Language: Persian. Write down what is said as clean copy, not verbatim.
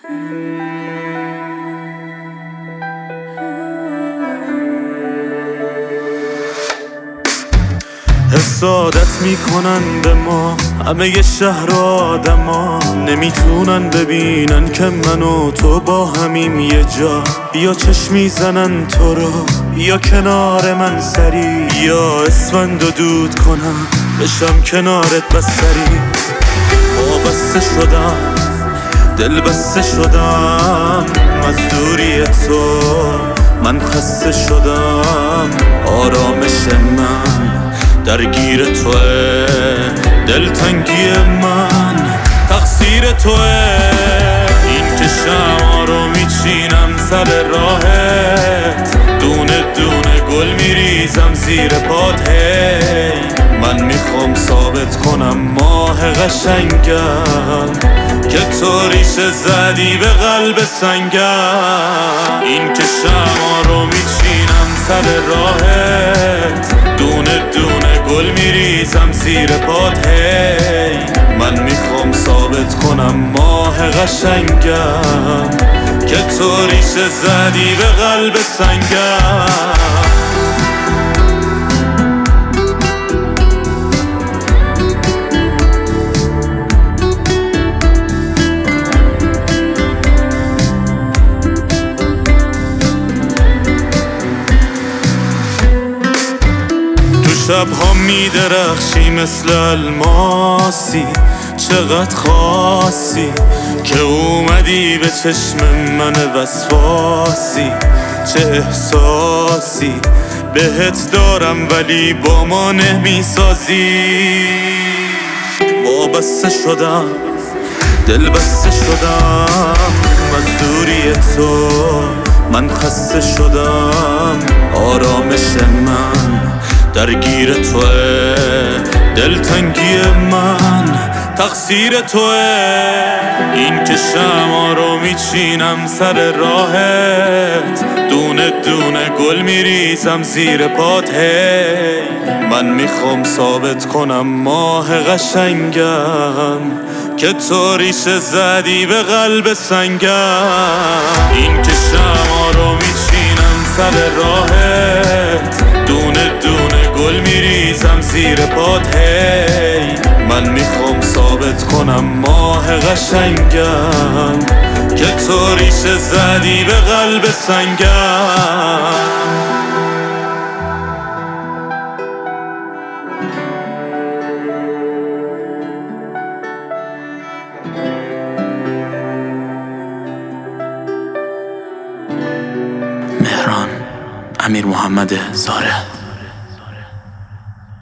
حسادت میکنن به ما همه شهر و آدما، نمیتونن ببینن که من و تو با همیم یه جا. بیا چشم میزنن تو رو، بیا کنار من سری، یا اسفند و دود کنم بشم کنارت بسری. وابسته شدم، دل بسته شدم از دوری تو، من خسته شدم. آرامش من درگیر توه، دلتنگی من تقصیر توه. این که شمع رو میچینم سر راهت، دونه دونه گل میریزم زیر پات. هی من میخوام ثابت کنم ماه قشنگم که تو ریشه زدی به قلب سنگم. این که شمع رو میچینم سر راهت، دونه دونه گل میریزم زیر پات. هی من میخوام ثابت کنم ماه قشنگم که تو ریشه زدی به قلب سنگم. شبها میدرخشی مثل الماسی، چقدر خاصی که اومدی به چشم من وسواسی. چه احساسی بهت دارم ولی با ما نمیسازی. وابسته شدم، دل بسته شدم از دوری تو، من خسته شدم. آرامش من درگیر توه، دلتنگی من تقصیر توه. این که شمع رو میچینم سر راهت، دونه دونه گل میریزم زیر پات. هی من میخوام ثابت کنم ماه قشنگم که تو ریشه زدی به قلب سنگم. این که شمع رو میچینم سر راهت، دونه دونه گل میریزم زیر پات. هی من میخوام ثابت کنم ماه قشنگم که تو ریشه زدی به قلب سنگم. مهران امیر محمد زاره.